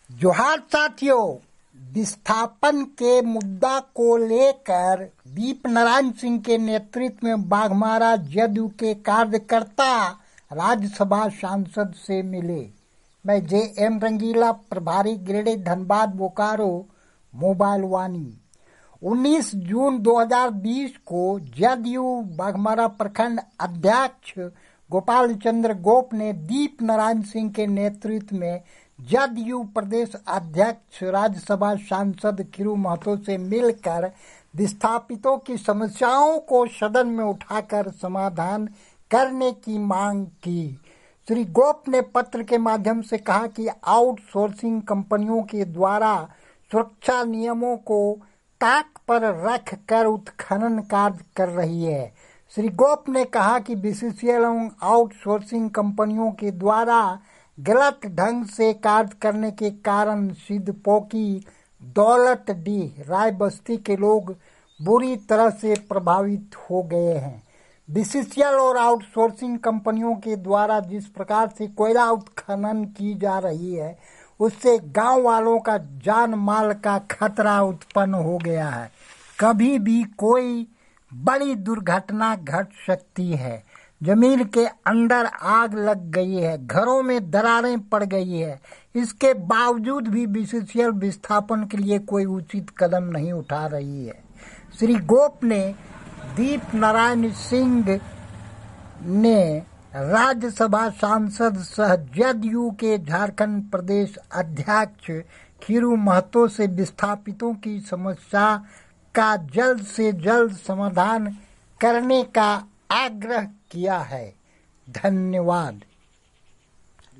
जोहार साथियों, विस्थापन के मुद्दा को लेकर दीप नारायण सिंह के नेतृत्व में बाघमारा जदयू के कार्यकर्ता राज्यसभा सांसद से मिले। मैं जे.एम. रंगीला, प्रभारी गिरिडीह, धनबाद, बोकारो, मोबाइल वाणी। 19 जून 2020 को जदयू बाघमारा प्रखंड अध्यक्ष गोपाल चंद्र गोप ने दीप नारायण सिंह के नेतृत्व में जदयू प्रदेश अध्यक्ष राज्यसभा सांसद खीरू महतो से मिलकर विस्थापितों की समस्याओं को सदन में उठाकर समाधान करने की मांग की। श्री गोप ने पत्र के माध्यम से कहा कि आउटसोर्सिंग कंपनियों के द्वारा सुरक्षा नियमों को ताक पर रख कर उत्खनन कार्य कर रही है। श्री गोप ने कहा कि बीसीसीएल एवं आउटसोर्सिंग कंपनियों के द्वारा गलत ढंग से कार्य करने के कारण सिद्धपोकी, दौलतडीह, राय बस्ती के लोग बुरी तरह से प्रभावित हो गए हैं। बीसीसीएल और आउटसोर्सिंग कंपनियों के द्वारा जिस प्रकार से कोयला उत्खनन की जा रही है, उससे गांव वालों का जान माल का खतरा उत्पन्न हो गया है। कभी भी कोई बड़ी दुर्घटना घट सकती है। जमीन के अंदर आग लग गई है, घरों में दरारें पड़ गई है। इसके बावजूद भी बीसीसीएल विस्थापन के लिए कोई उचित कदम नहीं उठा रही है। श्री गोप ने दीप नारायण सिंह ने राज्यसभा सांसद सह जदयू के झारखंड प्रदेश अध्यक्ष खीरू महतो से विस्थापितों की समस्या का जल्द से जल्द समाधान करने का आग्रह किया है। धन्यवाद।